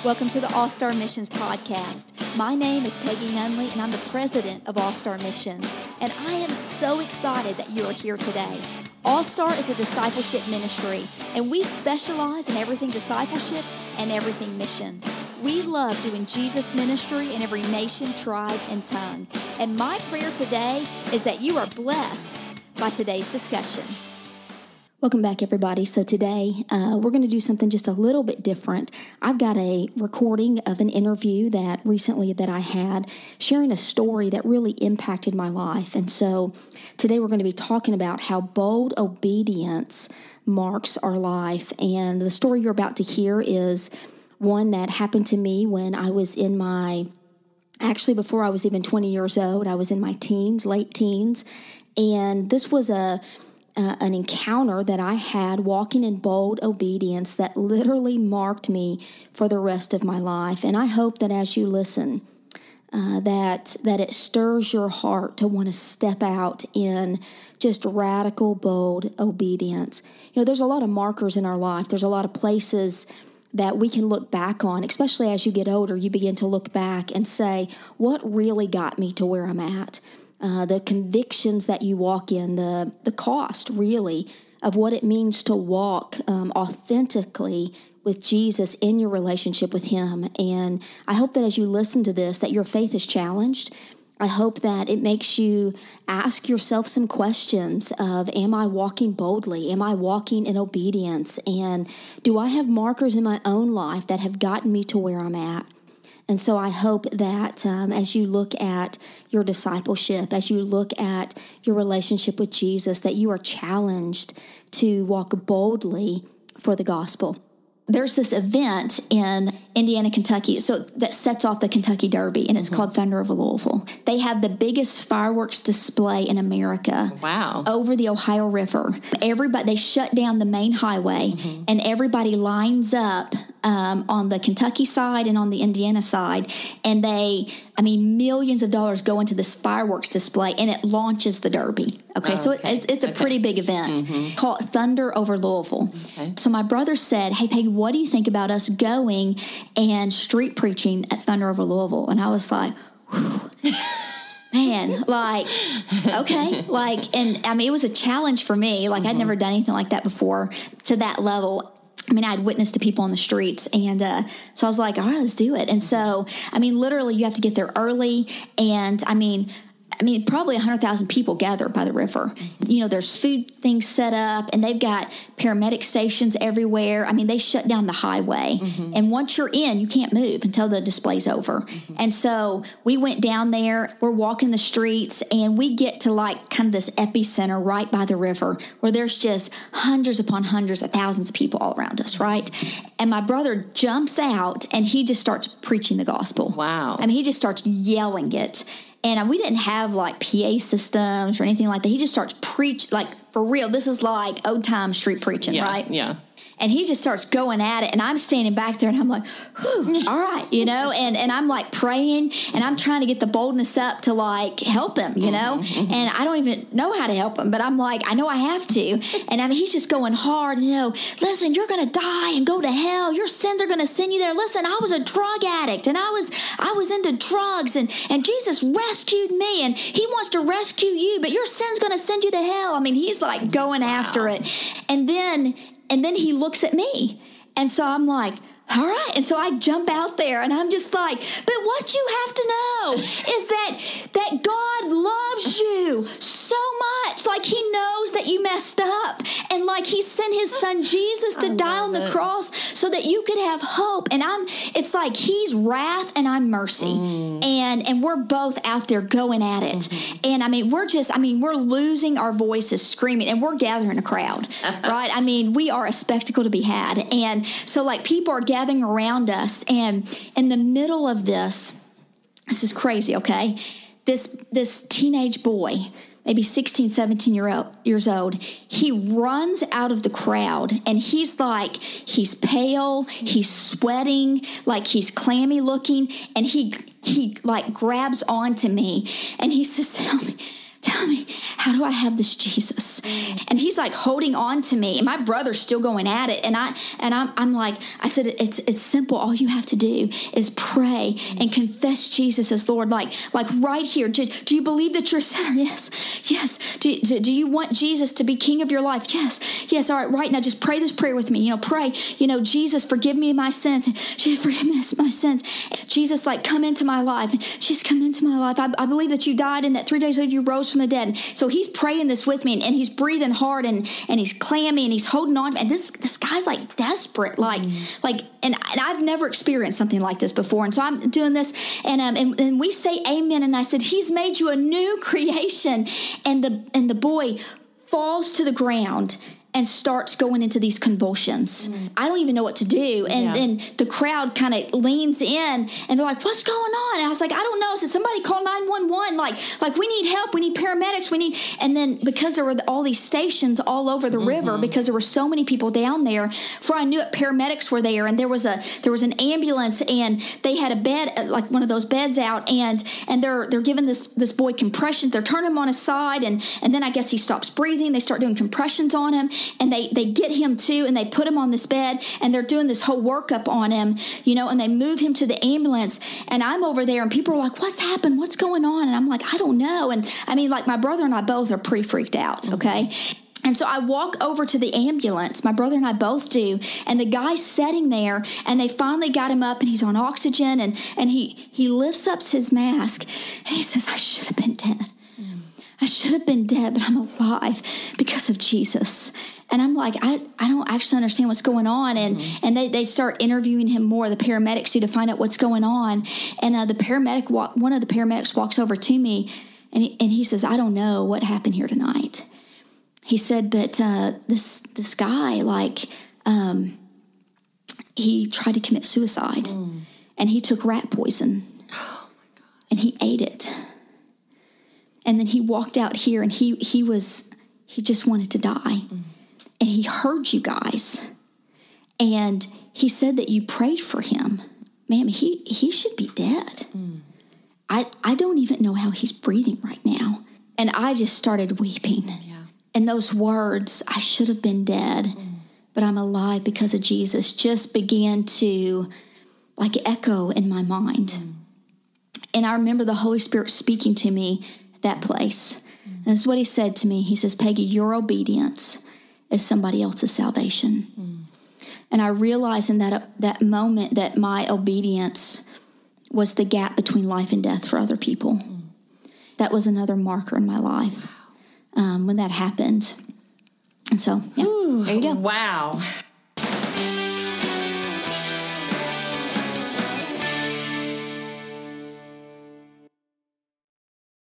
Welcome to the All-Star Missions podcast. My name is Peggy Nunley, and I'm the president of All-Star Missions. And I am so excited that you are here today. All-Star is a discipleship ministry, and we specialize in everything discipleship and everything missions. We love doing Jesus ministry in every nation, tribe, and tongue. And my prayer today is that you are blessed by today's discussion. Welcome back, everybody. So today, we're going to do something just a little bit different. I've got a recording of an interview that I had, sharing a story that really impacted my life. And so today we're going to be talking about how bold obedience marks our life. And the story you're about to hear is one that happened to me when I was before I was even 20 years old. I was in my teens, late teens. And this was an encounter that I had walking in bold obedience that literally marked me for the rest of my life. And I hope that as you listen, that it stirs your heart to want to step out in just radical, bold obedience. You know, there's a lot of markers in our life. There's a lot of places that we can look back on, especially as you get older. You begin to look back and say, what really got me to where I'm at? The convictions that you walk in, the cost, really, of what it means to walk authentically with Jesus in your relationship with Him. And I hope that as you listen to this, that your faith is challenged. I hope that it makes you ask yourself some questions of, am I walking boldly? Am I walking in obedience? And do I have markers in my own life that have gotten me to where I'm at? And so I hope that as you look at your discipleship, as you look at your relationship with Jesus, that you are challenged to walk boldly for the gospel. There's this event in Indiana, Kentucky, so that sets off the Kentucky Derby, and it's called Thunder over Louisville. They have the biggest fireworks display in America. Wow. Over the Ohio River. They shut down the main highway, and everybody lines up on the Kentucky side and on the Indiana side, and millions of dollars go into this fireworks display, and it launches the Derby. It's a pretty big event called Thunder over Louisville. Okay. So my brother said, "Hey, Peggy, what do you think about us going and street preaching at Thunder over Louisville?" And I was like, man, okay. It was a challenge for me. I'd never done anything like that before to that level. I'd witnessed to people on the streets, and so I was like, all right, let's do it. And so, literally, you have to get there early, and probably 100,000 people gather by the river. You know, there's food things set up, and they've got paramedic stations everywhere. They shut down the highway. And once you're in, you can't move until the display's over. And so we went down there, we're walking the streets, and we get to kind of this epicenter right by the river where there's just hundreds upon hundreds of thousands of people all around us, right? And my brother jumps out, and he just starts preaching the gospel. Wow. He just starts yelling it. And we didn't have PA systems or anything like that. He just starts preach for real. This is old time street preaching, right? Yeah. And he just starts going at it, and I'm standing back there, and I'm like, whew, all right, and I'm praying, and I'm trying to get the boldness up to help him, and I don't even know how to help him, but I'm I know I have to, and he's just going hard, listen, you're going to die and go to hell. Your sins are going to send you there. Listen, I was a drug addict, and I was into drugs, and Jesus rescued me, and He wants to rescue you, but your sin's going to send you to hell. He's going after it, and then he looks at me. And so I'm like, all right. And so I jump out there, and I'm just like, but what you have to know is that God loves you so much. He knows that you messed up. And He sent His Son Jesus to die on the cross so that you could have hope. And it's He's wrath and I'm mercy. And we're both out there going at it. And we're losing our voices screaming, and we're gathering a crowd, right? We are a spectacle to be had. And so people are gathering around us, and in the middle of this is crazy, okay? This teenage boy, maybe 16, 17 years old, he runs out of the crowd, and he's pale, he's sweating, he's clammy looking, and he grabs onto me, and he says, tell me, how do I have this Jesus? And he's like holding on to me, and my brother's still going at it. And I'm like, I said, it's simple. All you have to do is pray and confess Jesus as Lord. Like right here. Do you believe that you're a sinner? Yes. Do you want Jesus to be King of your life? Yes. All right now, just pray this prayer with me. Pray, Jesus, forgive me my sins. Jesus, forgive me my sins. Jesus, like, come into my life. Jesus, come into my life. I believe that you died and that 3 days later you rose from the dead. So he's praying this with me, and he's breathing hard, and he's clammy, and he's holding on. And this guy's like desperate, and I've never experienced something like this before. And so I'm doing this, and we say amen. And I said, he's made you a new creation. And the boy falls to the ground and starts going into these convulsions. I don't even know what to do. And then the crowd kind of leans in, and they're like, what's going on? And I was like, I don't know. So somebody call 911. Like we need help. We need paramedics. And then because there were all these stations all over the river, because there were so many people down there, before I knew it, paramedics were there. And there was an ambulance, and they had a bed, like one of those beds out, and they're giving this boy compressions. They're turning him on his side, and then I guess he stops breathing. They start doing compressions on him. And they get him too, and they put him on this bed, and they're doing this whole workup on him, and they move him to the ambulance. And I'm over there, and people are like, what's happened? What's going on? And I'm like, I don't know. And I mean, like, my brother and I both are pretty freaked out, okay? And so I walk over to the ambulance. My brother and I both do. And the guy's sitting there, and they finally got him up, and he's on oxygen, and he lifts up his mask, and he says, I should have been dead. I should have been dead, but I'm alive because of Jesus. And I'm like, I don't actually understand what's going on. And they start interviewing him more, the paramedics do, to find out what's going on. And one of the paramedics walks over to me, and he says, I don't know what happened here tonight. He said, but this guy, he tried to commit suicide, and he took rat poison, and he ate it. And then he walked out here, and he just wanted to die. And he heard you guys. And he said that you prayed for him. Ma'am, he should be dead. I don't even know how he's breathing right now. And I just started weeping. Yeah. And those words, I should have been dead, but I'm alive because of Jesus, just began to echo in my mind. And I remember the Holy Spirit speaking to me at that place. And this is what he said to me. He says, Peggy, your obedience is somebody else's salvation. And I realized in that moment that my obedience was the gap between life and death for other people. That was another marker in my life when that happened. And so, yeah, there you go. Wow.